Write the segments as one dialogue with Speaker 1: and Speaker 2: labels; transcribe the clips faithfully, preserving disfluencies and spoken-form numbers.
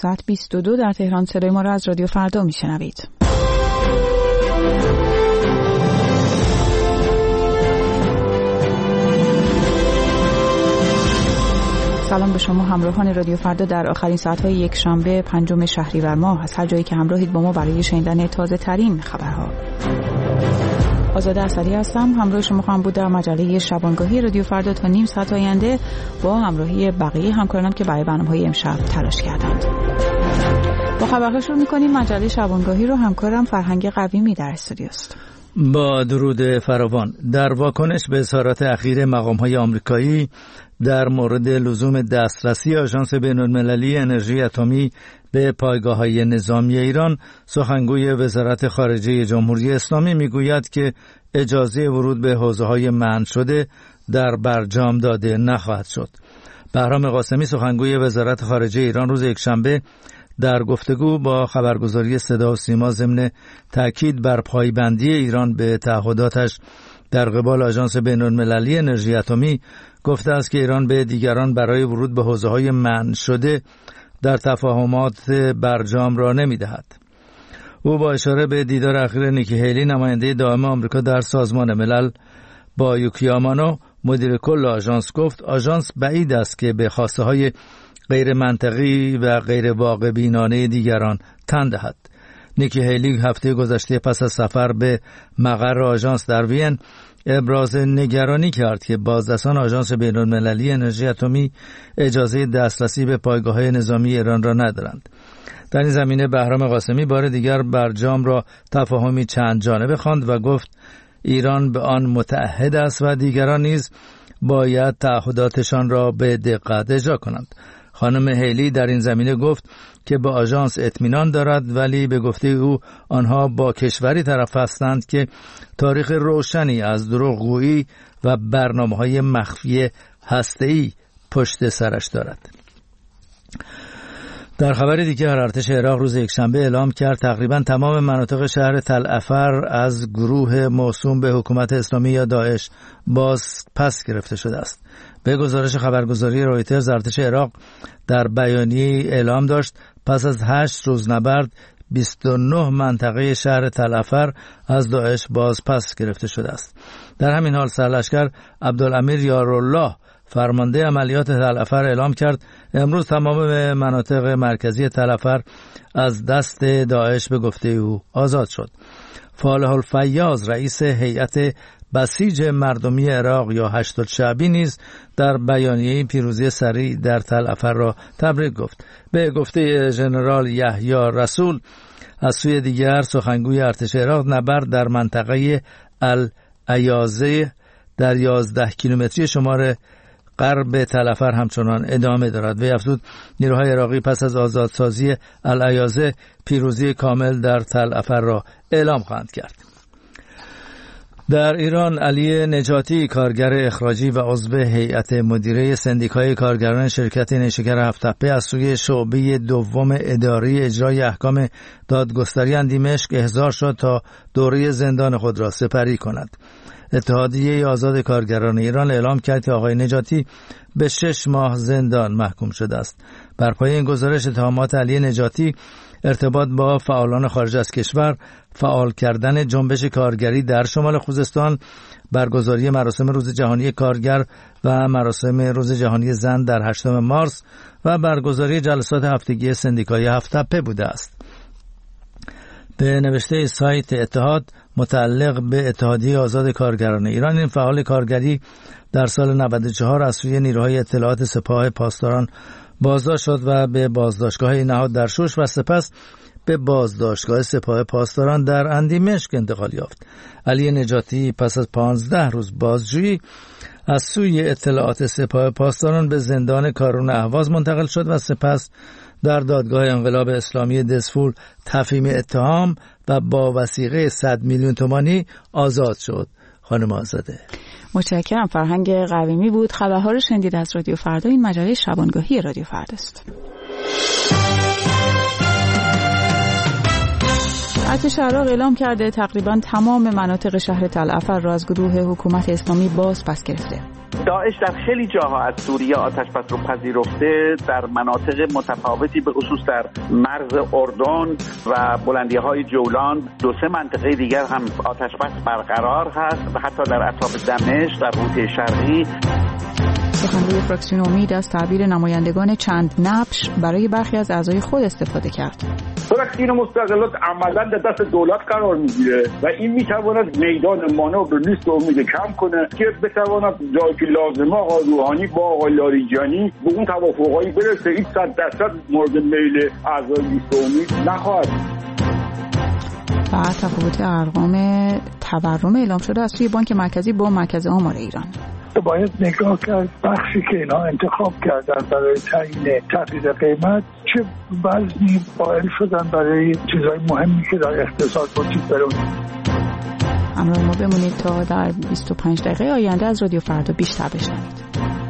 Speaker 1: ساعت بیست و دو در تهران صدای ما را از رادیو فردا میشنوید. سلام به شما همراهان رادیو فردا در آخرین ساعت‌های یک شنبه پنجم شهریور ماه از هر جایی که همراهید با ما برای شنیدن تازه ترین خبرها. آزاده اسدی هستم، همراه شما خواهم بود در مجله شبانگاهی رادیو فردا تا نیم ساعت آینده با همراهی بقیه همکارانم که برای برنامه‌های امشب تلاش کردند. با خبرها شروع می‌کنیم. مجله شبانگاهی رو همکارم فرهنگ قویمی در استودیو است.
Speaker 2: با درود فراوان، در واکنش به اظهارات اخیر مقام‌های آمریکایی در مورد لزوم دسترسی آژانس بین‌المللی انرژی اتمی به پایگاه‌های نظامی ایران، سخنگوی وزارت خارجه جمهوری اسلامی میگوید که اجازه ورود به حوزه‌های منع شده در برجام داده نخواهد شد. بهرام قاسمی، سخنگوی وزارت خارجه ایران، روز یکشنبه در گفتگو با خبرگزاری صدا و سیما ضمن تاکید بر پایبندی ایران به تعهداتش در قبال آژانس بین‌المللی انرژی اتمی گفته است که ایران به دیگران برای ورود به حوزه‌های منع شده در تفاهمات برجام را نمی‌دهد. او با اشاره به دیدار اخیر نیکی هیلی، نماینده دائم آمریکا در سازمان ملل، با یوکی آمانو، مدیر کل آژانس، گفت آژانس بعید است که به خواسته‌های غیر منطقی و غیر واقع بینانه دیگران تن دهد. نیکی هیلی هفته گذشته پس از سفر به مقر آژانس در وین ابراز نگرانی کرد که بازرسان آژانس بین‌المللی انرژی اتمی اجازه دسترسی به پایگاه‌های نظامی ایران را ندارند. در این زمینه بهرام قاسمی بار دیگر برجام را تفاهمی چند جانبه خواند و گفت ایران به آن متعهد است و دیگران نیز باید تعهداتشان را به دقت اجرا کنند. خانم هیلی در این زمینه گفت که به آژانس اطمینان دارد، ولی به گفته او آنها با کشوری طرف هستند که تاریخ روشنی از دروغگویی و برنامه‌های مخفی هسته‌ای پشت سرش دارد. در خبر دیگر، ارتش عراق روز یکشنبه اعلام کرد تقریبا تمام مناطق شهر تل افر از گروه موسوم به حکومت اسلامی یا داعش باز پس گرفته شده است. به گزارش خبرگزاری رویترز، ارتش عراق در بیانیه اعلام داشت پس از هشت روز نبرد بیست و نه منطقه شهر تل افر از داعش باز پس گرفته شده است. در همین حال سرلشکر عبدالامیر یارالله، فرمانده عملیات تل افر، اعلام کرد امروز تمام مناطق مرکزی تل افر از دست داعش به گفته او آزاد شد. فالح الفیاض، رئیس هیئت بسیج مردمی عراق یا هشتاد شعبی، نیز در بیانیه پیروزی سریع در تل افر را تبریک گفت. به گفته ژنرال یحیی رسول، از سوی دیگر سخنگوی ارتش عراق، نبرد در منطقه العیازه در یازده کیلومتری شمار غرب تل افر همچنان ادامه دارد. وی افزود نیروهای عراقی پس از آزادسازی العیازه پیروزی کامل در تل افر را اعلام خواهند کرد. در ایران، علی نجاتی، کارگر اخراجی و عضو هیئت مدیره سندیکای کارگران شرکت نیشکر هفت‌تپه، از سوی شعبه دوم اداری اجرای احکام دادگستری اندیمشک احضار شد تا دوره زندان خود را سپری کند. اتحادیه آزاد کارگران ایران اعلام کرد که آقای نجاتی به شش ماه زندان محکوم شده است. بر پایه این گزارش، اتهامات علی نجاتی ارتباط با فعالان خارج از کشور، فعال کردن جنبش کارگری در شمال خوزستان، برگزاری مراسم روز جهانی کارگر و مراسم روز جهانی زن در هشتم مارس و برگزاری جلسات هفتگی سندیکای هفت‌تپه بوده است. به نوشته سایت اتحاد متعلق به اتحادیه آزاد کارگران ایران، این فعال کارگری در سال نود و چهار از سوی نیروهای اطلاعات سپاه پاسداران بازداشت شد و به بازداشتگاه نهاد در شوش و سپس به بازداشتگاه سپاه پاسداران در اندیمشک انتقال یافت. علی نجاتی پس از پانزده روز بازجویی از سوی اطلاعات سپاه پاسداران به زندان کارون اهواز منتقل شد و سپس در دادگاه انقلاب اسلامی دسفول تفهیم اتهام و با وثیقه صد میلیون تومانی آزاد شد. خانم آزاده،
Speaker 1: متشکرم. فرهنگ قویمی بود. خبرها رو شنیدید از رادیو فردا. این مجله شبانگاهی رادیو فردا است. ارتش عراق اعلام کرده تقریبا تمام مناطق شهر تل افر را از گروه حکومت اسلامی باز پس گرفته.
Speaker 3: داعش در خیلی جاها از سوریه آتش‌بس رو پذیرفته، در مناطق متفاوتی به خصوص در مرز اردن و بلندی‌های جولان. دو سه منطقه دیگر هم آتش‌بس برقرار هست و حتی در اطراف دمشق در حوطه شرقی.
Speaker 1: سخنگوی فراکسیون امید از تعبیر نمایندگان چند نبش برای برخی از اعضای خود استفاده کرد.
Speaker 4: فراکسیون مستقلات عملاً در دست دولت قرار میگیره و این میتواند میدان مانور لیست امید کم کنه که بتواند جایی که لازمه آقای روحانی با آقای لاریجانی به اون توافقایی برسه. این صد درصد مورد میل اعضای لیست امید نخواهد.
Speaker 1: و تفاوت ارقام تورم اعلام شده از سوی بانک مرکزی با مرکز آمار ایران.
Speaker 5: باید نگاه کرد بخشی که اینا انتخاب کردن برای تعیین تغییر قیمت چه وزنی قائل شدن برای چیزهای مهمی که در اقتصاد وجود داره.
Speaker 1: همراه ما بمونید تا در بیست و پنج دقیقه آینده از رادیو فردا بیشتر بشنوید.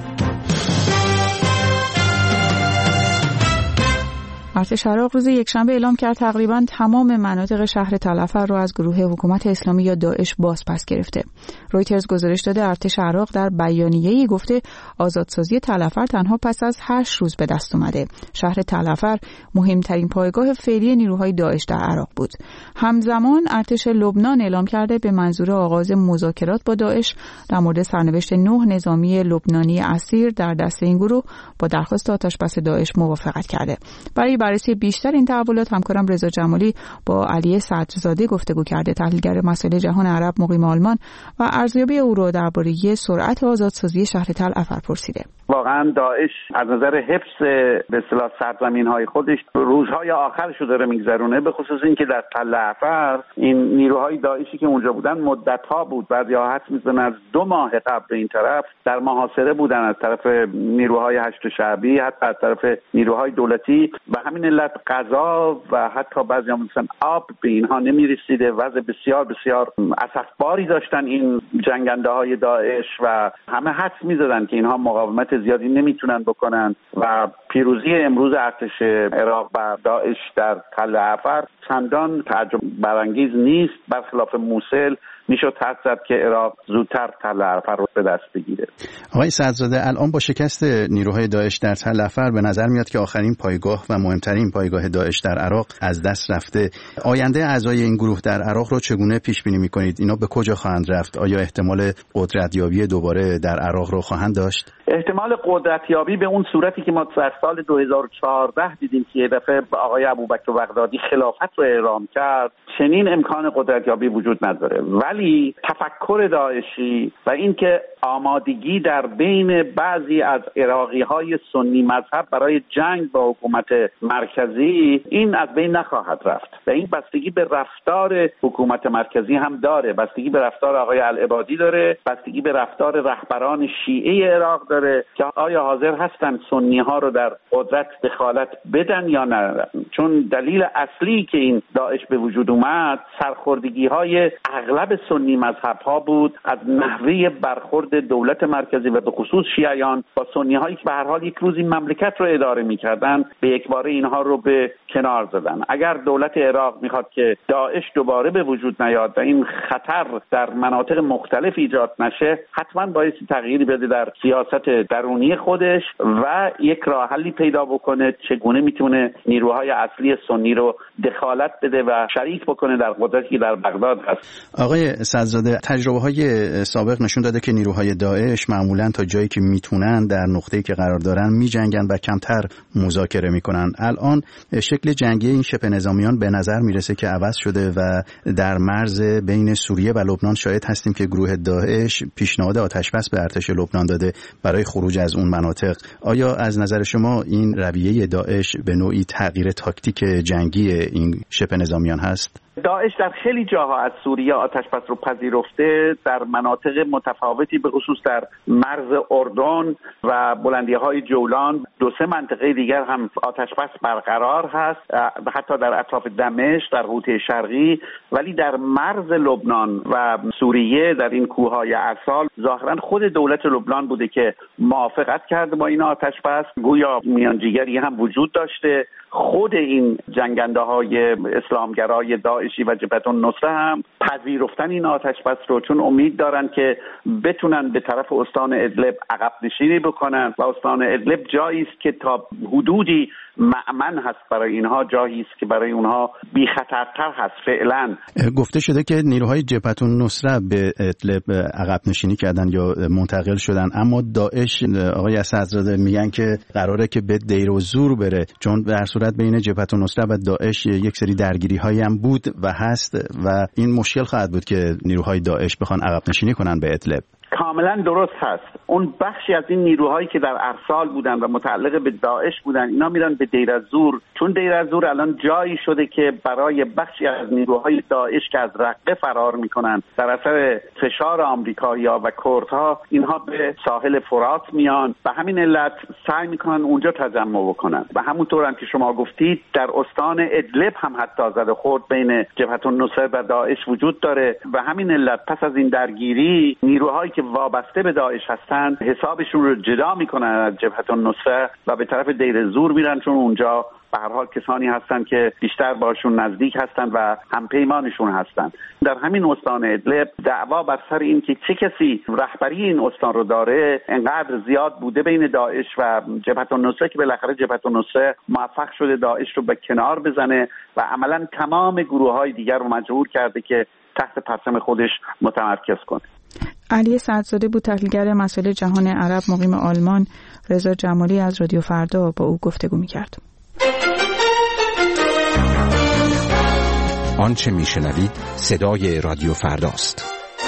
Speaker 1: ارتش عراق روز یکشنبه اعلام کرد تقریباً تمام مناطق شهر تل افر را از گروه حکومت اسلامی یا داعش باز پس گرفته. رویترز گزارش داده ارتش عراق در بیانیه‌ای گفته آزادسازی تل افر تنها پس از هشت روز به دست اومده. شهر تل افر مهمترین پایگاه فعلی نیروهای داعش در عراق بود. همزمان ارتش لبنان اعلام کرده به منظور آغاز مذاکرات با داعش در مورد سرنوشت نه نظامی لبنانی اسیر در دست این گروه با درخواست آتش‌بس داعش موافقت کرده. برای بررسی بیشتر این تحولات همکارم رضا جمالی با علی صدرزاده گفتگو کرده، تحلیلگر مسائل جهان عرب مقیم آلمان، و ارزیابی او را درباره سرعت آزادسازی شهر تل افر پرسیده.
Speaker 3: واقعا داعش از نظر حفظ به اصطلاح سرزمین‌های خودش روزهای آخرش رو داره میگذرونه، به خصوص اینکه در تل افر این نیروهای داعشی که اونجا بودن مدت‌ها بود، بعضی‌ها حدس می‌زنن از دو ماه قبل این طرف در محاصره بودن از طرف نیروهای هشت شعبی، حتی از طرف نیروهای دولتی، و همین علت غذا و حتی بعضی‌ها مثلا آب به اینها نمی‌رسیده. وضع بسیار بسیار اسفباری داشتن این جنگنده‌های داعش و همه حدس می‌زدن که اینها مقاومت زیادی نمیتونن بکنن و پیروزی امروز ارتش عراق و داعش در تل افر چندان تعجب برانگیز نیست. برخلاف موصل میشد حدس زد که عراق زودتر تل افر رو به دست بگیره.
Speaker 6: آقای صدرزاده، الان با شکست نیروهای داعش در تل افر به نظر میاد که آخرین پایگاه و مهمترین پایگاه داعش در عراق از دست رفته. آینده اعضای این گروه در عراق رو چگونه پیش بینی میکنید؟ اینا به کجا خواهند رفت؟ آیا احتمال قدرتیابی دوباره در عراق رو خواهند داشت؟
Speaker 3: احتمال قدرتیابی به اون صورتی که ما در سال دو هزار و چهارده دیدیم که یه دفعه آقای ابوبکر بغدادی خلافت رو اعلام کرد، چنین امکان قدرتیابی وجود نداره. ولی تفکر داعشی و اینکه آمادگی در بین بعضی از عراقی‌های سنی مذهب برای جنگ با حکومت مرکزی، این از بین نخواهد رفت و این بستگی به رفتار حکومت مرکزی هم داره، بستگی به رفتار آقای العبادی داره، بستگی به رفتار رهبران شیعه عراق داره که آیا حاضر هستن سنی‌ها رو در قدرت دخالت بدن یا نه. چون دلیل اصلی که این داعش به وجود اومد سرخوردگی‌های اغلب سنی مذهب‌ها بود از نحوه برخورد دولت مرکزی و به خصوص شیعیان با سنی‌هایی که به هر حال یک روزی مملکت رو اداره می‌کردن، به یکباره اینها رو به کنار زدن. اگر دولت عراق می‌خواد که داعش دوباره به وجود نیاد و این خطر در مناطق مختلف ایجاد نشه، حتما باید تغییری بده در سیاست درونی خودش و یک راه حلی پیدا بکنه چگونه میتونه نیروهای اصلی سنی رو دخالت بده و شریک بکنه در قدرتی در بغداد هست.
Speaker 6: آقای صدرزاده، تجربه‌های سابق نشون داده که نیروهای داعش معمولاً تا جایی که میتونن در نقطه‌ای که قرار دارن میجنگن و کمتر مذاکره میکنن. الان شکل جنگی این شبه نظامیان به نظر میرسه که عوض شده و در مرز بین سوریه و لبنان شاهد هستیم که گروه داعش پیشنهاد آتش‌بس به ارتش لبنان داده برای خروج از اون مناطق. آیا از نظر شما این رویه داعش به نوعی تغییر تاکتیک جنگی این شبه نظامیان هست؟
Speaker 3: داعش در خیلی جاها از سوریه آتش‌بس رو پذیرفته، در مناطق متفاوتی به خصوص در مرز اردن و بلندی‌های جولان. دو سه منطقه دیگر هم آتش‌بس برقرار هست، حتی در اطراف دمشق در حوطه شرقی. ولی در مرز لبنان و سوریه در این کوههای اصال ظاهراً خود دولت لبنان بوده که موافقت کرده با این آتش‌بس. گویا میانجیگری هم وجود داشته. خود این جنگنده های اسلامگرای داعشی و جبهه النصره هم پذیرفتن این آتش بس رو، چون امید دارن که بتونن به طرف استان ادلب عقب نشینی بکنن و استان ادلب جایی است که تا حدودی مأمن هست برای اینها، جایی است که برای اونها بی خطرتر هست فعلا.
Speaker 6: گفته شده که نیروهای جبهة النصره به ادلب عقب نشینی کردن یا منتقل شدن، اما داعش آقای اسدزاده میگن که قراره که به دیر و زور بره، چون در صورت بین جبهة النصره و داعش یک سری درگیری هایی هم بود و هست و این مشکل خواهد بود که نیروهای داعش بخوان عقب نشینی کنن به ادلب.
Speaker 3: کاملا درست هست. اون بخشی از این نیروهایی که در ارسال بودن و متعلق به داعش بودن اینا میرن به دیر از-زور، چون دیر از-زور الان جایی شده که برای بخشی از نیروهای داعش که از رقه فرار میکنن در اثر فشار آمریکایی‌ها و کردها، اینها به ساحل فرات میان و همین علت سعی میکنن اونجا تجمع بکنن و همونطور هم که شما گفتید در استان ادلب هم حتی زد خورد بین جبهة النصره و داعش وجود داره و همین علت پس از این درگیری نیروهایی که وابسته به داعش هستند حسابشون رو جدا میکنن از جبهة النصره و به طرف دیر زور میرن، چون اونجا به هر حال کسانی هستند که بیشتر باشون نزدیک هستند و همپیمانشون هستند. در همین استان ادلب دعوا بر سر این که چه کسی رهبری این استان رو داره انقدر زیاد بوده بین داعش و جبهة النصره که بالاخره جبهة النصره موفق شده داعش رو به کنار بزنه و عملا تمام گروه‌های دیگر رو مجبور کرده که تحت پرچم خودش متمرکز کنه.
Speaker 1: علی سعدزاده بود، تحلیلگر مسائل جهان عرب مقیم آلمان. رضا جمالی از رادیو فردا با او گفتگو می‌کرد.
Speaker 7: آنچه میشنوید صدای رادیو فرداست.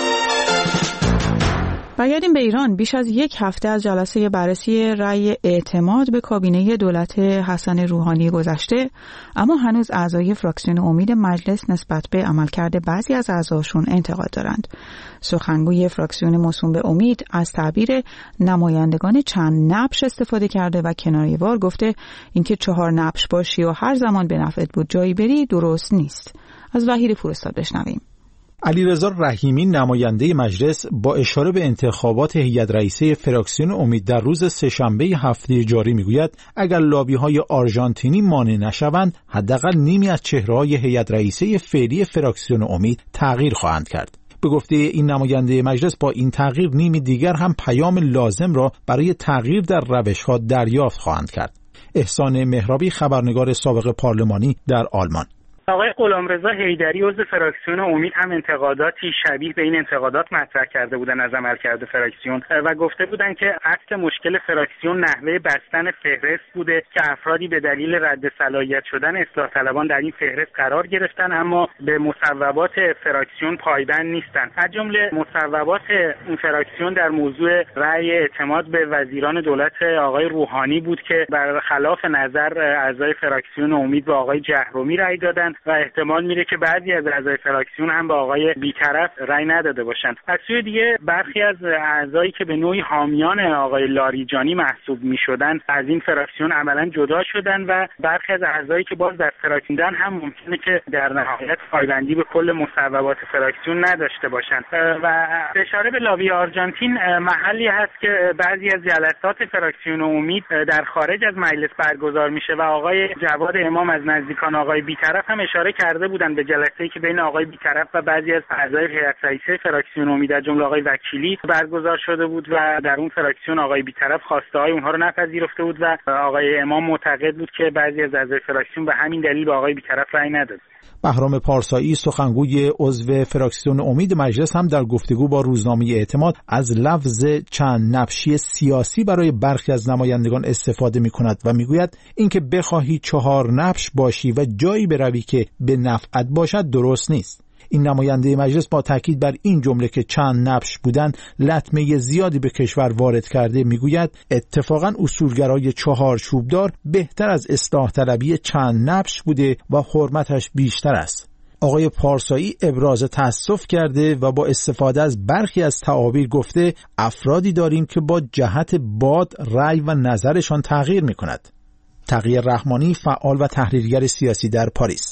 Speaker 1: برگردیم به ایران. بیش از یک هفته از جلسه بررسی رأی اعتماد به کابینه دولت حسن روحانی گذشته، اما هنوز اعضای فراکسیون امید مجلس نسبت به عملکرد بعضی از اعضاشون انتقاد دارند. سخنگوی فراکسیون موسوم به امید از تعبیر نمایندگان چند نبش استفاده کرده و کنایه‌وار گفته اینکه چهار نبش باشی و هر زمان به نفعت بود جایی بری درست نیست. از وحید فرستاد بشنویم.
Speaker 8: علیرضا رحیمی نماینده مجلس با اشاره به انتخابات هیئت رئیسه فراکسیون امید در روز سه‌شنبه هفته جاری میگوید اگر لابی‌های آرژانتینی مانع نشوند حداقل نیمی از چهره‌های هیئت رئیسه فعلی فراکسیون امید تغییر خواهند کرد. به گفته این نماینده مجلس با این تغییر نیمی دیگر هم پیام لازم را برای تغییر در روش‌ها دریافت خواهند کرد. احسان مهرابی خبرنگار سابق پارلمانی در آلمان.
Speaker 9: آقای غلامرضا حیدری عضو فراکسیون امید هم انتقاداتی شبیه به این انتقادات مطرح کرده بودن از عملکرد فراکسیون و گفته بودن که اصل مشکل فراکسیون نحوه بستن فهرست بوده که افرادی به دلیل رد صلاحیت شدن اصلاح طلبان در این فهرست قرار گرفتن اما به مصوبات فراکسیون پایبند نیستن. از جمله مصوبات این فراکسیون در موضوع رأی اعتماد به وزیران دولت آقای روحانی بود که برخلاف نظر اعضای فراکسیون امید به آقای جهرومی رأی دادن و احتمال میره که بعضی از اعضای فراکسیون هم به آقای بیطرف رأی نداده باشند. از سوی دیگه برخی از اعضایی که به نوعی حامیان آقای لاریجانی محسوب میشدن از این فراکسیون عملا جدا شدن و برخی از اعضایی که باز در فراکسیون هم ممکنه که در نهایت پایبندی به کل مصوبات فراکسیون نداشته باشند. و اشاره به لابی آرژانتین محلی هست که بعضی از جلسات فراکسیون امید در خارج از مجلس برگزار میشه و آقای جواد امام از نزدیکان آقای بیطرف هم اشاره کرده بودن به جلسه‌ای که بین آقای بیطرف و بعضی از اعضای هیئت رئیسه فراکسیون امید از جمله آقای وکیلی برگزار شده بود و در اون فراکسیون آقای بیطرف خواسته‌های اونها رو نپذیرفته بود و آقای امام معتقد بود که بعضی از اعضای فراکسیون به همین دلیل به آقای بیطرف رأی نداد.
Speaker 8: بهرام پارسایی سخنگوی عضو فراکسیون امید مجلس هم در گفتگو با روزنامه اعتماد از لفظ چند نبشی سیاسی برای برخی از نمایندگان استفاده می کند و می گوید اینکه بخواهی چهار نبش باشی و جایی بروی که به نفعت باشد درست نیست. این نماینده مجلس با تاکید بر این جمله که چند نبش بودن لطمه زیادی به کشور وارد کرده میگوید اتفاقا اصولگرای چهار چوبدار بهتر از اصلاح طلبی چند نبش بوده و حرمتش بیشتر است. آقای پارسایی ابراز تأسف کرده و با استفاده از برخی از تعابیر گفته افرادی داریم که با جهت باد رأی و نظرشان تغییر میکند. تقی رحمانی فعال و تحلیلگر سیاسی در پاریس.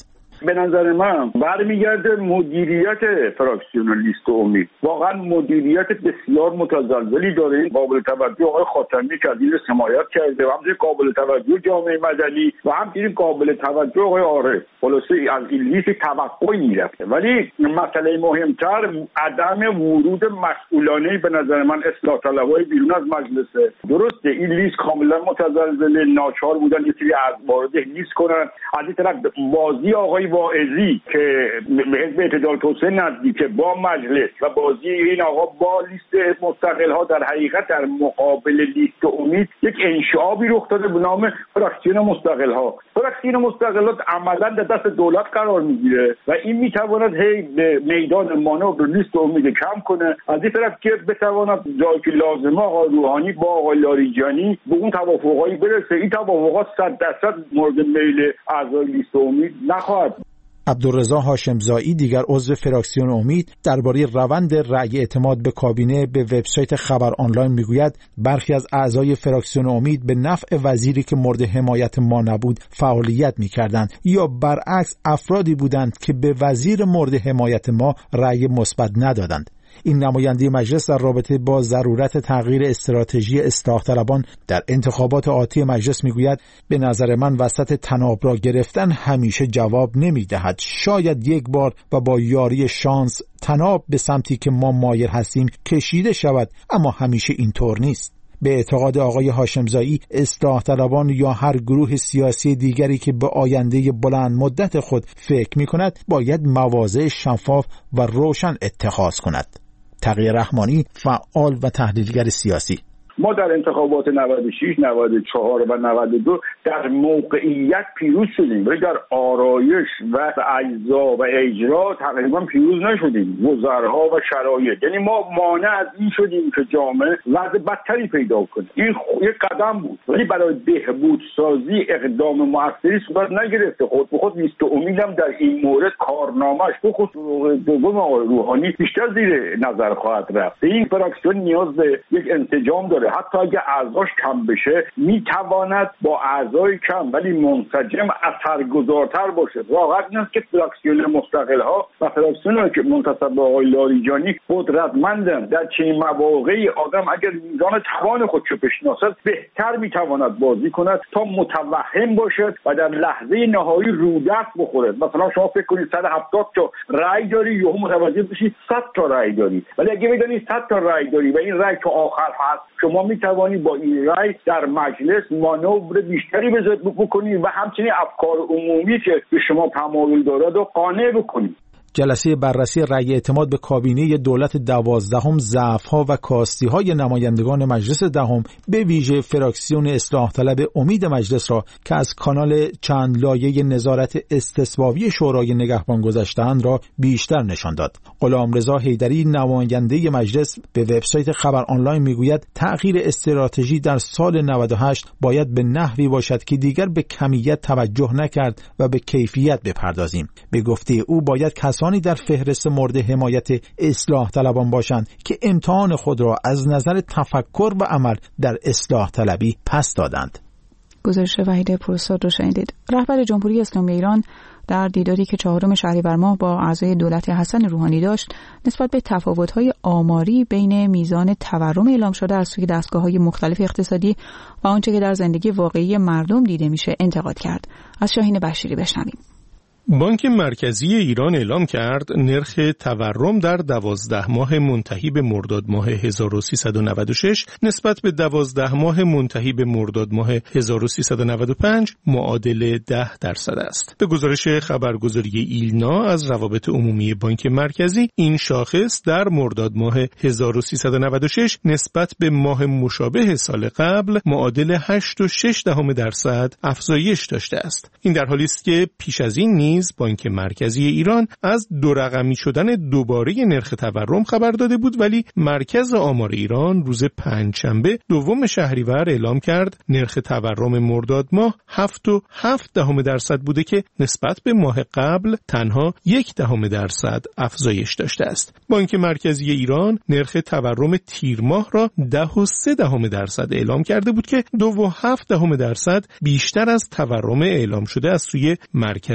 Speaker 4: به نظر من برمیگرده مدیریت فراکسیون لیست امید. واقعا مدیریت بسیار متزلزلی داره. قابل توجه آقای خاتمی که از این حمایت کرده و همچنین قابل توجه جامعه مدنی و همچنین قابل توجه آقای عارف. خلاصه از این لیست توقعی میرفته، ولی مسئله مهمتر عدم ورود مسئولانه به نظر من اصلاح طلبای بیرون از مجلسه. درسته این لیست کاملا متزلزل، ناچار بودن یه سری از وارد لیست کنن. از این طرف بازی آقای واعظی که به حزب اعتدال توسعه نزدیکه با مجلس و بازی این آقا با لیست مستقل ها در حقیقت در مقابل لیست امید یک انشعابی رخ داده به نام فراکسیون مستقل ها. فراکسیون مستقل ها عملا در دست دولت قرار میگیره و این میتواند هی به میدان مانور لیست امید کم کنه. از این طرف که بتواند جایی که لازمه آقای روحانی با آقای لاریجانی به اون توافقایی برسه. این توافقات صد درصد مورد میل اعضای لیست امید نخواهد.
Speaker 8: عبدالرضا هاشمزایی دیگر عضو فراکسیون امید درباره روند رأی اعتماد به کابینه به وبسایت خبر آنلاین میگوید برخی از اعضای فراکسیون امید به نفع وزیری که مورد حمایت ما نبود فعالیت میکردند یا برعکس افرادی بودند که به وزیر مورد حمایت ما رأی مثبت ندادند. این نماینده مجلس در رابطه با ضرورت تغییر استراتژی اصلاح طلبان در انتخابات آتی مجلس میگوید به نظر من وسط طناب را گرفتن همیشه جواب نمیدهد. شاید یک بار و با یاری شانس طناب به سمتی که ما مایل هستیم کشیده شود، اما همیشه اینطور نیست. به اعتقاد آقای هاشمزایی اصلاح طلبان یا هر گروه سیاسی دیگری که به آینده بلند مدت خود فکر می کند باید مواضع شفاف و روشن اتخاذ کند. تقی رحمانی، فعال و تحلیلگر سیاسی:
Speaker 4: ما در انتخابات نود و شش، نود و چهار و نود و دو در موقعیت پیروز شدیم، ولی در آرایش و اجزا و اجرا تقریبا پیروز نشدیم. گذرها و شرایط، یعنی ما مانع از این شدیم که جامعه وضع بدتری پیدا کنه. این یک قدم بود، ولی برای بهبود سازی اقدام مؤثری صورت نگرفته. خود به خود لیست امیدم در این مورد کارنامه‌اش به خصوص دوم آقای روحانی بیشتر زیر نظر خواهد رفت. این فراکسیون نیاز به یک انسجام داره. حتی اگه اعضاش کم بشه میتواند با اعضای کم ولی منسجم اثرگذارتر باشه. واقعا این است که فراکسیون مستقل ها و فراکسیون که منتسب به آقای لاریجانی قدرتمندند. در چنین مواقعی آدم اگر میزان توان خودشو بشناسد بهتر میتواند بازی کند تا متوهم باشد و در لحظه نهایی رودست بخورد. مثلا شما فکر کنید صد و هفتاد تا رأی داری، یهو متوجه بشی صد تا رأی داری، ولی اگه بدونی صد تا رأی داری و این رأی تا آخر هست، شما می توانی با این رأی در مجلس مانور بیشتری بکنی و همچنین افکار عمومی که به شما تمایل دارد و قانع بکنی.
Speaker 8: جلسه بررسی رأی اعتماد به کابینه دولت دوازدهم ضعف‌ها و کاستی‌های نمایندگان مجلس دهم به ویژه فراکسیون اصلاح طلب امید مجلس را که از کانال چند لایه نظارت استثبابی شورای نگهبان گذشته‌اند را بیشتر نشان داد. غلامرضا حیدری نماینده مجلس به وبسایت خبر آنلاین میگوید تغییر استراتژی در سال نود و هشت باید به نحوی باشد که دیگر به کمیت توجه نکرد و به کیفیت بپردازیم. به گفته او باید کسانی در فهرست مورد حمایت اصلاح طلبان باشند که امتحان خود را از نظر تفکر و عمل در اصلاح طلبی پس دادند.
Speaker 1: گزارش وحید پروساد رو شنیدید. رهبر جمهوری اسلامی ایران در دیداری که چهارم شهریور ماه با اعضای دولت حسن روحانی داشت نسبت به تفاوت‌های آماری بین میزان تورم اعلام شده از سوی دستگاه‌های مختلف اقتصادی و آنچه که در زندگی واقعی مردم دیده میشه انتقاد کرد. از شاهین بشیری بشنویم.
Speaker 10: بانک مرکزی ایران اعلام کرد نرخ تورم در دوازده ماه منتهی به مرداد ماه هزار و سیصد و نود و شش نسبت به دوازده ماه منتهی به مرداد ماه هزار و سیصد و نود و پنج معادل ده درصد است. به گزارش خبرگزاری ایلنا از روابط عمومی بانک مرکزی، این شاخص در مرداد ماه هزار و سیصد و نود و شش نسبت به ماه مشابه سال قبل معادل هشت و شش دهم درصد افزایش داشته است. این در حالی است که پیش از این بانک مرکزی ایران از دو رقمی شدن دوباره نرخ تورم خبر داده بود، ولی مرکز آمار ایران روز پنجشنبه دوم شهریور اعلام کرد نرخ تورم مرداد ماه هفت و هفت دهم درصد بوده که نسبت به ماه قبل تنها یک دهم درصد افزایش داشته است. بانک مرکزی ایران نرخ تورم تیر ماه را ده و سه دهم درصد اعلام کرده بود که دو و هفت دهم درصد بیشتر از تورم اعلام شده از سوی مرکز آمار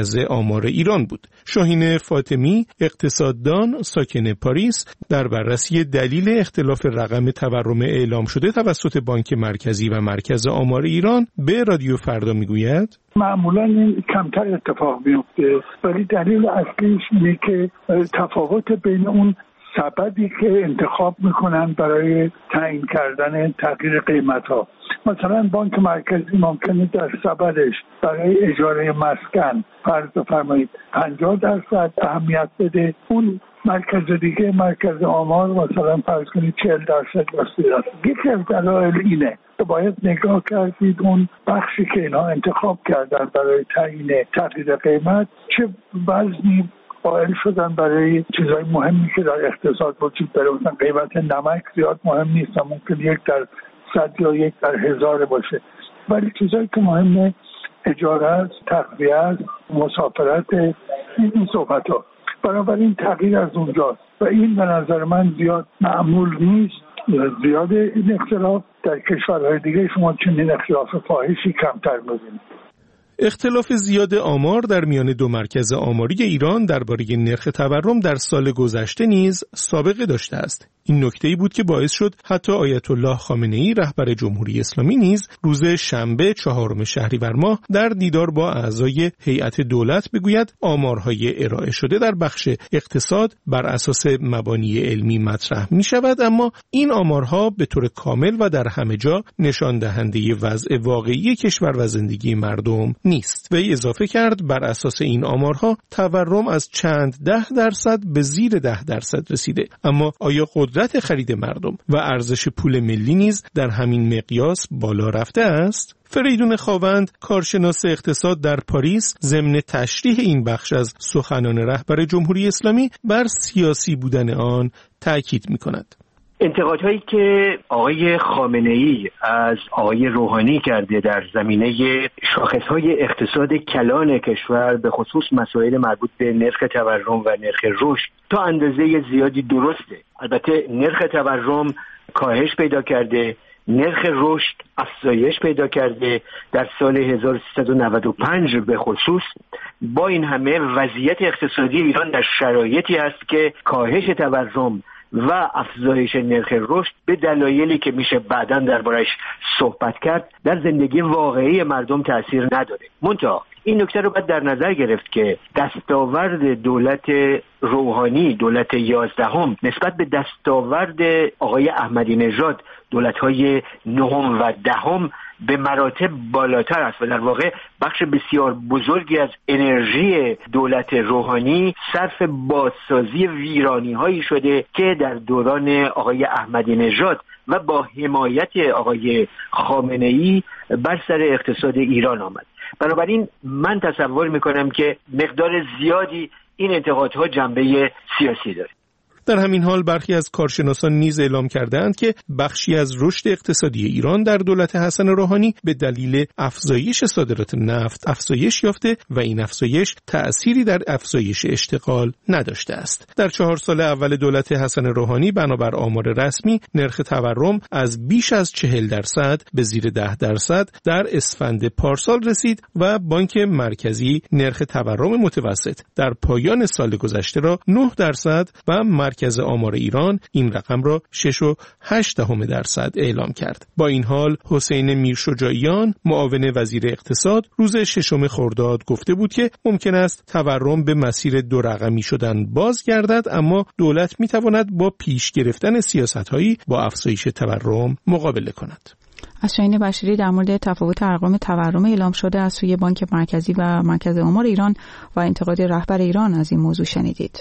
Speaker 10: آمار ایران بود. شاهین فاطمی، اقتصاددان ساکن پاریس، در بررسی دلیل اختلاف رقم تورم اعلام شده توسط بانک مرکزی و مرکز آمار ایران به رادیو فردا میگوید:
Speaker 5: معمولا این کمتر اتفاق میفته، ولی دلیل اصلیش اینه که تفاوت بین اون سبدی که انتخاب میکنن برای تعیین کردن تغییر قیمت ها، مثلا بانک مرکزی ممکنه در سبدش برای اجاره مسکن فرض بفرمایید پنجاه درصد اهمیت بده، اون مرکز دیگه مرکز آمار مثلا فرض کنید چهل درصد یا سی درصد. یکی از دلایل اینه که باید نگاه کردید اون بخشی که اینا انتخاب کردن برای تعیین تغییر قیمت چه وزنی قائل شدن برای چیزهای مهمی که در اقتصاد وجود داره. مثلا قیمت نمک زیاد مهم نیست، ممکن یک در صد یا یک در هزار باشه، ولی چیزهایی که مهمه اجاره است، تغذیه است، مسافرت، این صحبت ها. بنابراین تغییر از اونجاست و این به نظر من زیاد معمول نیست. زیاد این اختلاف در کشورهای دیگه شما چنین اختلاف فاحشی کمتر می‌بینید.
Speaker 10: اختلاف زیاد آمار در میان دو مرکز آماری ایران درباره نرخ تورم در سال گذشته نیز سابقه داشته است. این نکته‌ای بود که باعث شد حتی آیت الله خامنه‌ای رهبر جمهوری اسلامی نیز روز شنبه چهارم شهریور ماه در دیدار با اعضای هیئت دولت بگوید آمارهای ارائه شده در بخش اقتصاد بر اساس مبانی علمی مطرح می شود، اما این آمارها به طور کامل و در همه جا نشان دهنده وضع واقعی کشور و زندگی مردم نیست. وی اضافه کرد بر اساس این آمارها تورم از چند ده درصد به زیر ده درصد رسیده، اما آیا قدرت خرید مردم و ارزش پول ملی نیز در همین مقیاس بالا رفته است؟ فریدون خاوند، کارشناس اقتصاد در پاریس، ضمن تشریح این بخش از سخنان رهبر جمهوری اسلامی بر سیاسی بودن آن تأکید می‌کند.
Speaker 11: انتقادهایی که آقای خامنه‌ای از آقای روحانی کرده در زمینه شاخصهای اقتصاد کلان کشور به خصوص مسائل مربوط به نرخ تورم و نرخ رشد تا اندازه زیادی درسته. البته نرخ تورم کاهش پیدا کرده، نرخ رشد افزایش پیدا کرده در سال هزار و سیصد و نود و پنج به خصوص. با این همه وضعیت اقتصادی ایران در شرایطی است که کاهش تورم و افزایش نرخ رشد به دلایلی که میشه بعداً دربارش صحبت کرد در زندگی واقعی مردم تأثیر نداره. منتها این نکته رو باید در نظر گرفت که دستاورد دولت روحانی، دولت یازدهم نسبت به دستاورد آقای احمدی نژاد، دولت‌های نهم و دهم به مراتب بالاتر است و در واقع بخش بسیار بزرگی از انرژی دولت روحانی صرف بازسازی ویرانی‌هایی شده که در دوران آقای احمدی نژاد و با حمایت آقای خامنه‌ای بر سر اقتصاد ایران آمد. بنابراین من تصور میکنم که مقدار زیادی این انتقادها جنبه سیاسی داره.
Speaker 10: در همین حال برخی از کارشناسان نیز اعلام کردند که بخشی از رشد اقتصادی ایران در دولت حسن روحانی به دلیل افزایش صادرات نفت افزایش یافته و این افزایش تأثیری در افزایش اشتغال نداشته است. در چهار سال اول دولت حسن روحانی بنابر آمار رسمی نرخ تورم از بیش از چهل درصد به زیر ده درصد در اسفند پارسال رسید و بانک مرکزی نرخ تورم متوسط در پایان سال گذشته را نه درصد و مرکز آمار ایران این رقم را شش و هشت دهم درصد اعلام کرد. با این حال حسین میرشجاعیان معاون وزیر اقتصاد روز ششم خرداد گفته بود که ممکن است تورم به مسیر دو رقمی شدن بازگردد، اما دولت میتواند با پیش گرفتن سیاست‌هایی با افزایش تورم مقابله کند.
Speaker 1: از شاهین بشیری در مورد تفاوت ارقام تورم اعلام شده از سوی بانک مرکزی و مرکز آمار ایران و انتقاد رهبر ایران از این موضوع شنیدید.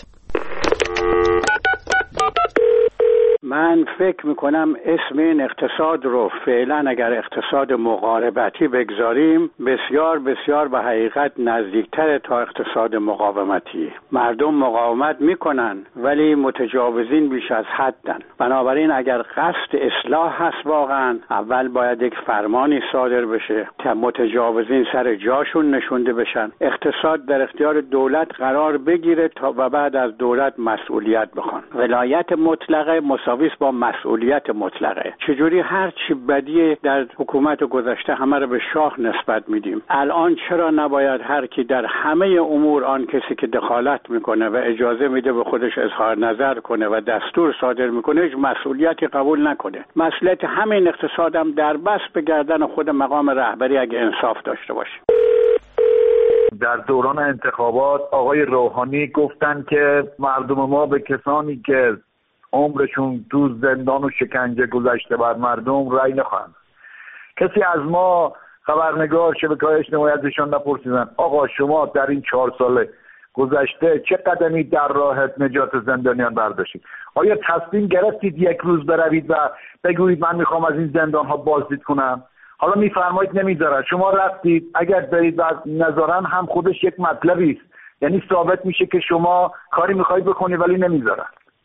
Speaker 12: من فکر میکنم اسم این اقتصاد رو فعلا اگر اقتصاد مقاربتی بگذاریم بسیار بسیار به حقیقت نزدیکتر تا اقتصاد مقاومتی. مردم مقاومت میکنن ولی متجاوزین بیش از حدن. بنابراین اگر قصد اصلاح هست واقعا اول باید یک فرمانی صادر بشه تا متجاوزین سر جاشون نشونده بشن، اقتصاد در اختیار دولت قرار بگیره تا و بعد از دولت مسئولیت بخوان. ولایت مطلقه مساوی مساوی است با مسئولیت مطلقه. چجوری هر چی بدی در حکومت گذشته همه رو به شاه نسبت میدیم، الان چرا نباید هر کی در همه امور آن کسی که دخالت میکنه و اجازه میده به خودش اظهار نظر کنه و دستور صادر میکنه هیچ مسئولیتی قبول نکنه؟ مسئولیت همین اقتصادم در بس به گردن خود مقام رهبری اگه انصاف داشته باشه.
Speaker 13: در دوران انتخابات آقای روحانی گفتن که مردم ما به کسانی که عمرشون تو زندان و شکنجه گذشته بر مردم رأی نخواهند. کسی از ما خبرنگار شبکه‌های اجتماعی ازشان نپرسیدن آقا شما در این چهار سال گذشته چه قدمی در راه نجات زندانیان برداشتید؟ آیا تصمیم گرفتید یک روز بروید و بگویید من میخوام از این زندان ها بازدید کنم؟ حالا میفرمایید نمیذارن. شما رفتید، اگر برید و نذارن هم خودش یک مطلبی است، یعنی ثابت میشه که شما کاری میخواید بکنی ولی نمیذارن.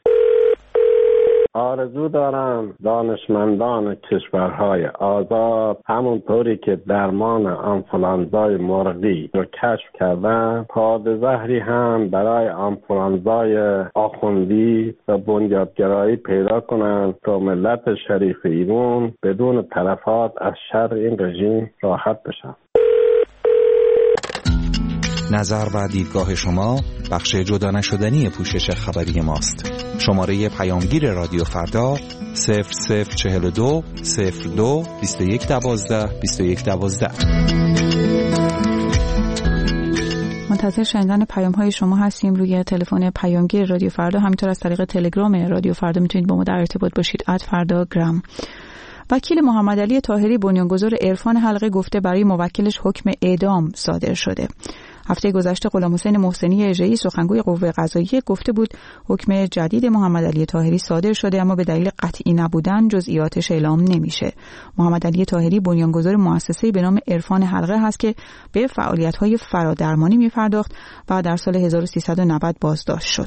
Speaker 14: آرزو دارم دانشمندان کشورهای آزاد همونطوری که درمان آنفولانزای مرغی رو کشف کردن، پادزهری هم برای آنفولانزای آخوندی و بنیادگرایی پیدا کنن تا ملت شریف ایران بدون تلفات از شر این رژیم راحت بشن.
Speaker 7: نظر و دیدگاه شما بخش جدا نشدنی پوشش خبری ماست. شماره پیامگیر رادیو فردا صفر صفر چهل و دو صفر دو بیست و یک دوازده بیست و یک دوازده.
Speaker 1: منتظر شنیدن پیام های شما هستیم روی تلفن پیامگیر رادیو فردا. همینطور از طریق تلگرام رادیو فردا میتونید با ما در ارتباط باشید. ات فردا گرام. وکیل محمد علی طاهری بنیانگذار عرفان حلقه گفته برای موکلش حکم اعدام صادر شده. هفته گذشته غلام حسین محسنی اژه‌ای سخنگوی قوه قضاییه گفته بود حکم جدید محمد علی طاهری صادر شده اما به دلیل قطعی نبودن جزئیاتش اعلام نمیشه. محمد علی طاهری بنیانگذار مؤسسه‌ای به نام عرفان حلقه هست که به فعالیت‌های فرادرمانی می‌پرداخت و در سال هزار و سیصد و نود بازداشت شد.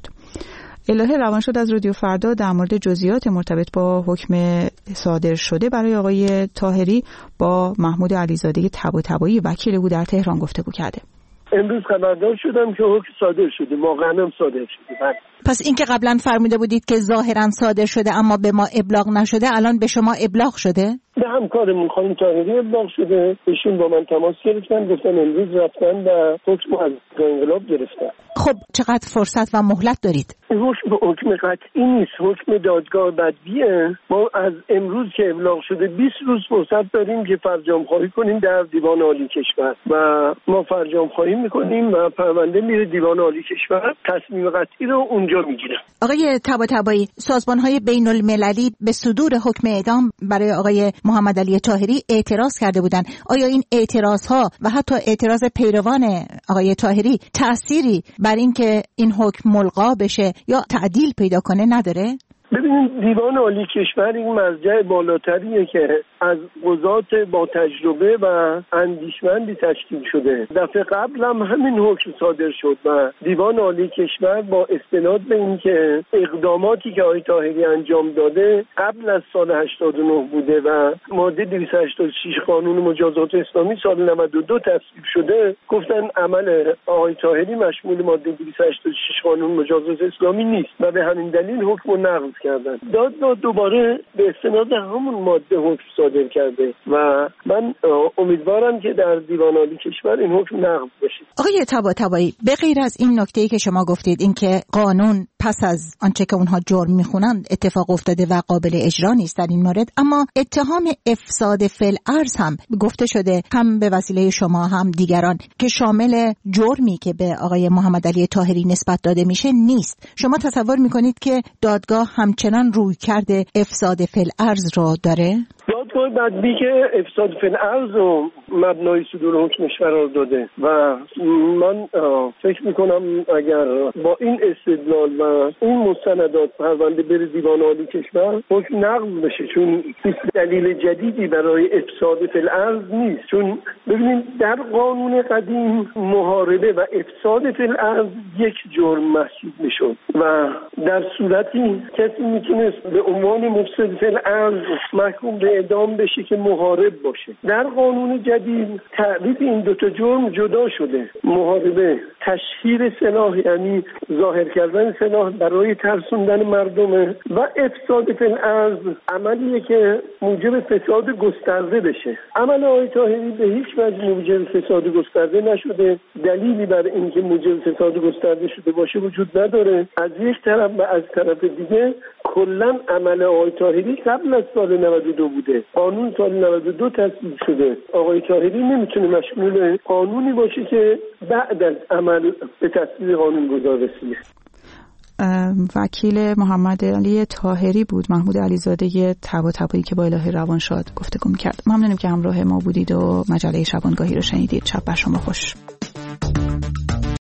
Speaker 1: الهه روانشاد از رادیو فردا در مورد جزئیات مرتبط با حکم صادر شده برای آقای طاهری با محمود علیزاده طباطبایی وکیل او در تهران گفتگو کرده.
Speaker 15: امروز خبردار شدم که حکم صادر شده، واقعا هم صادر شده.
Speaker 16: پس این که قبلا فرموده بودید که ظاهرا صادر شده اما به ما ابلاغ نشده، الان به شما ابلاغ شده؟
Speaker 15: به همکارمون خانم طاهری ابلاغ شده، ایشون با من تماس گرفتن، گفتن امروز رفتن و حکم از انقلاب گرفتن.
Speaker 16: خب چقدر فرصت و مهلت دارید؟
Speaker 15: حکم حکم قطعی نیست، حکم دادگاه بدیه. ما از امروز که ابلاغ شده بیست روز فرصت داریم که فرجام خواهی کنیم در دیوان عالی کشور و ما فرجام خواهی میکنیم و پرونده میره دیوان عالی کشور، تصمیم قطعی رو اونجا میگیره.
Speaker 16: آقای طباطبایی، سازمان‌های بین‌المللی به صدور حکم اعدام برای آقای محمد علی طاهری اعتراض کرده بودند. آیا این اعتراض‌ها و حتی اعتراض پیروان آقای طاهری تأثیری بر این که این حکم ملغا بشه یا تعدیل پیدا کنه نداره؟
Speaker 15: ببینید دیوان عالی کشور این مرجع بالاتریه که از قضات با تجربه و اندیشمندی تشکیل شده. دفعه قبل هم همین حکم صادر شد و دیوان عالی کشور با استناد به این که اقداماتی که آقای طاهری انجام داده قبل از سال هشتاد و نه بوده و ماده دویست و هشتاد و شش قانون مجازات اسلامی سال نود و دو تصویب شده، گفتن عمل آقای طاهری مشمول ماده دویست و هشتاد و شش قانون مجازات اسلامی نیست و به همین دلیل حکم رو نقض کردن. دادگاه دوباره به استناد همون ماده حکم صادر کرده و من امیدوارم که در دیوان عالی کشور این حکم نقض بشه.
Speaker 16: آقای طباطبایی، به غیر از این نکته‌ای که شما گفتید، این که قانون پس از آنچه که اونها جرم میخونند اتفاق افتاده و قابل اجرا نیست در این مورد، اما اتهام افساد فی‌الارض هم گفته شده، هم به وسیله شما هم دیگران، که شامل جرمی که به آقای محمد علی طاهری نسبت داده میشه نیست. شما تصور میکنید که دادگاه همچنان روی کرده افساد فی‌الارض رو داره؟
Speaker 15: دادگاه بدبی که افساد فی‌الارض رو مبنای صدور حکمش قرار داده و من فکر میکنم اگر با این استدلال و این مستندات پرونده بره دیوان عالی کشور حکم نقض بشه، چون دلیل جدیدی برای افساد فی‌الارض نیست. چون ببینید در قانون قدیم محاربه و افساد فی‌الارض یک جرم محسوب میشد و در صورتی کسی میتونست به عنوان مفسد فی‌الارض محکوم به اعدام بشه که محارب باشه. در قانون جدید تعریف این دوتا جرم جدا شده. محاربه تشهیر سلاح، یعنی ظاهر کردن سلاح راه برای ترسوندن مردمه و افساد فی الارض عملیه که موجب فساد گسترده بشه. عمل آقای طاهری به هیچ وجه موجب فساد گسترده نشده. دلیلی بر اینکه موجب فساد گسترده شده باشه وجود نداره. از یک طرف و از طرف دیگه کلا عمل آقای طاهری قبل از سال نود و دو بوده. قانون سال نود و دو تصویب شده. آقای طاهری نمیتونه مشمول قانونی باشه که بعد از عمل به تصویب قانون گذار رسیده.
Speaker 1: وکیل محمد علی طاهری بود، محمود علیزاده طباطبایی که با الهه روانشاد گفتگو می‌کرد. ممنونیم که همراه ما بودید و مجله شبانگاهی رو شنیدید. شب بر شما خوش.